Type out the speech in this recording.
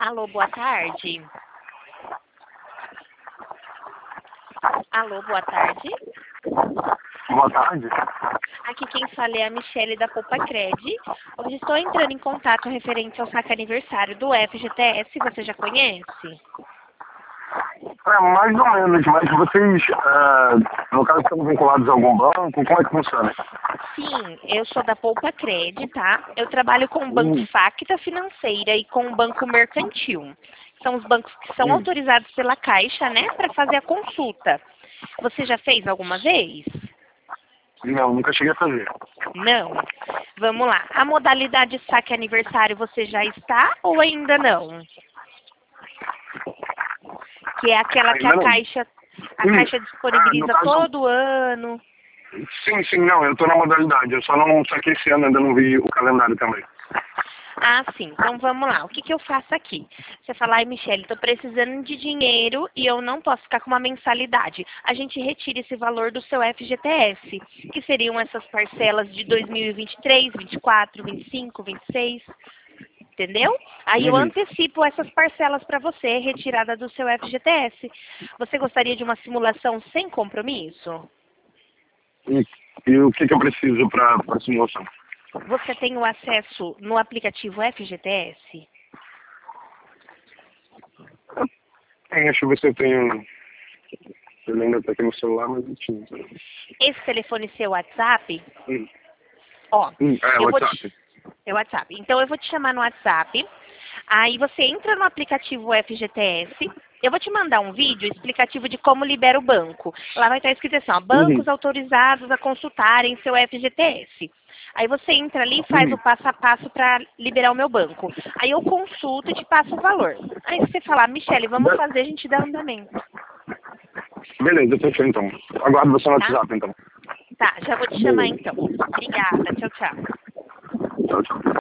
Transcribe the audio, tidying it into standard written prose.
Alô, boa tarde. Alô, boa tarde. Boa tarde. Aqui quem fala é a Michele da Poupa Cred. Hoje estou entrando em contato referente ao saque aniversário do FGTS. Você já conhece? Mais ou menos, mas vocês, no caso, estão vinculados a algum banco? Como é que funciona? Sim, eu sou da Poupa Cred, tá? Eu trabalho com o Banco Facta Financeira e com o Banco Mercantil. São os bancos que são autorizados pela Caixa, né, para fazer a consulta. Você já fez alguma vez? Não, nunca cheguei a fazer. Não. Vamos lá. A modalidade saque aniversário você já está ou ainda não? Que é aquela que Ainda a não. Caixa disponibiliza no caso- todo ano. Sim, não, eu estou na modalidade. Eu só não saquei esse ano, ainda não vi o calendário também. Ah, sim. Então vamos lá. O que eu faço aqui? Você fala, ai, Michele, estou precisando de dinheiro e eu não posso ficar com uma mensalidade. A gente retira esse valor do seu FGTS, que seriam essas parcelas de 2023, 24, 25, 26. Entendeu? Aí eu antecipo essas parcelas para você, retirada do seu FGTS. Você gostaria de uma simulação sem compromisso? E o que eu preciso para a simulação? Você tem o acesso no aplicativo FGTS? Deixa eu ver se eu tenho... Eu ainda estou aqui no celular, mas não tinha. Esse telefone seu WhatsApp? Hum. Ó, É, eu vou WhatsApp. É o WhatsApp. Então eu vou te chamar no WhatsApp. Aí você entra no aplicativo FGTS. Eu vou te mandar um vídeo explicativo de como libera o banco. Lá vai estar escrito assim, ó, bancos autorizados a consultarem seu FGTS. Aí você entra ali e faz o passo a passo para liberar o meu banco. Aí eu consulto e te passo o valor. Aí você fala, Michele, vamos fazer, a gente dá andamento. Beleza, fechou então. Aguardo você no Tá? WhatsApp então. Tá, já vou te chamar então. Obrigada, tchau, tchau. Tchau, tchau.